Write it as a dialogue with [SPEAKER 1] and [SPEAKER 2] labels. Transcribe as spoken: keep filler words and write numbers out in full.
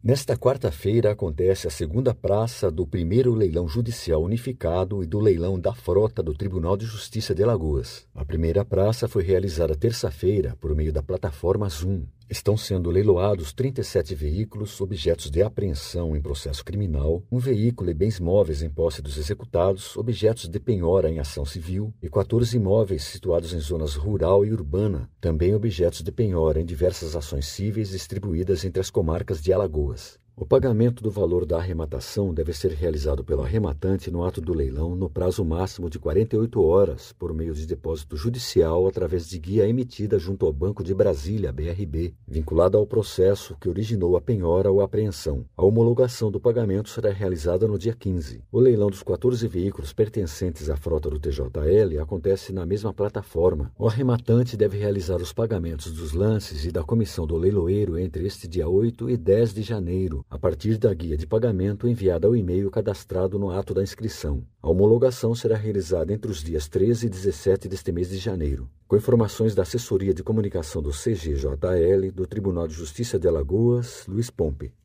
[SPEAKER 1] Nesta quarta-feira acontece a segunda praça do primeiro leilão judicial unificado e do leilão da frota do Tribunal de Justiça de Alagoas. A primeira praça foi realizada terça-feira por meio da plataforma Zoom. Estão sendo leiloados trinta e sete veículos, objetos de apreensão em processo criminal, um veículo e bens móveis em posse dos executados, objetos de penhora em ação civil e quatorze imóveis situados em zonas rural e urbana, também objetos de penhora em diversas ações cíveis distribuídas entre as comarcas de Alagoas. O pagamento do valor da arrematação deve ser realizado pelo arrematante no ato do leilão no prazo máximo de quarenta e oito horas, por meio de depósito judicial através de guia emitida junto ao Banco de Brasília, B R B, vinculada ao processo que originou a penhora ou apreensão. A homologação do pagamento será realizada no dia quinze. O leilão dos quatorze veículos pertencentes à frota do T J L acontece na mesma plataforma. O arrematante deve realizar os pagamentos dos lances e da comissão do leiloeiro entre este dia oito e dez de janeiro, a partir da guia de pagamento enviada ao e-mail cadastrado no ato da inscrição. A homologação será realizada entre os dias treze e dezessete deste mês de janeiro. Com informações da Assessoria de Comunicação do C G J L, do Tribunal de Justiça de Alagoas, Luiz Pompe.